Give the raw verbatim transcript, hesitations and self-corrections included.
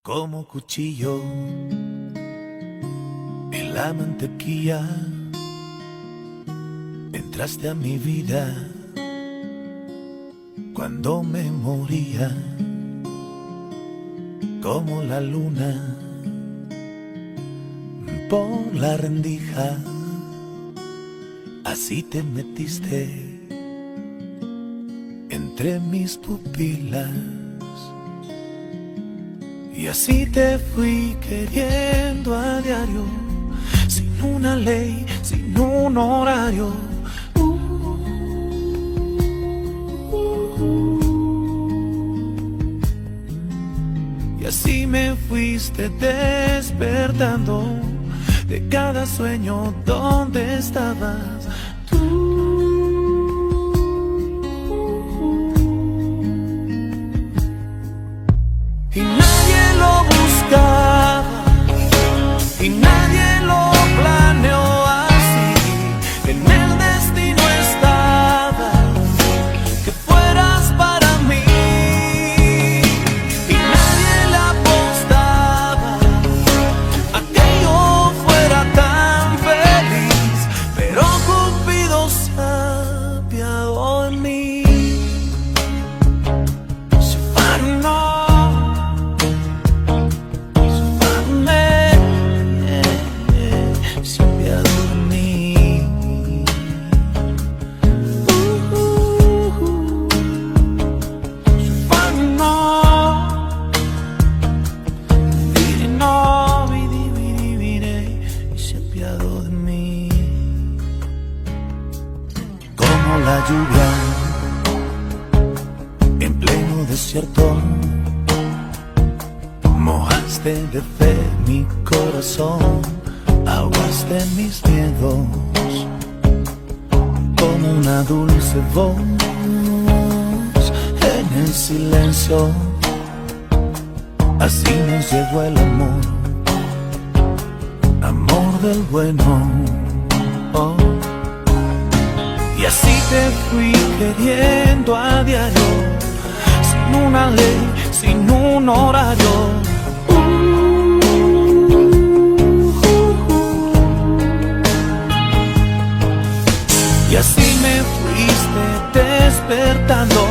Como cuchillo en la mantequilla, entraste a mi vida cuando me moría. Como la luna por la rendija, así te metiste entre mis pupilas. Y así te fui queriendo a diario, sin una ley, sin un horario. Uh, uh, uh. Y así me fuiste despertando de cada sueño donde estabas tú. Y nadie lo buscaba, y nadie lo planeó así. En el destino estaba que fueras para mí, y nadie le apostaba a que yo fuera tan feliz, pero Cupido se apiadó de mí. Como la lluvia en pleno desierto, mojaste de fe mi corazón, ahogaste mis miedos. Como una dulce voz en el silencio, así nos llegó el amor, amor del bueno. Oh. Y así te fui queriendo a diario, sin una ley, sin un horario. Uh, uh, uh. Y así me fuiste despertando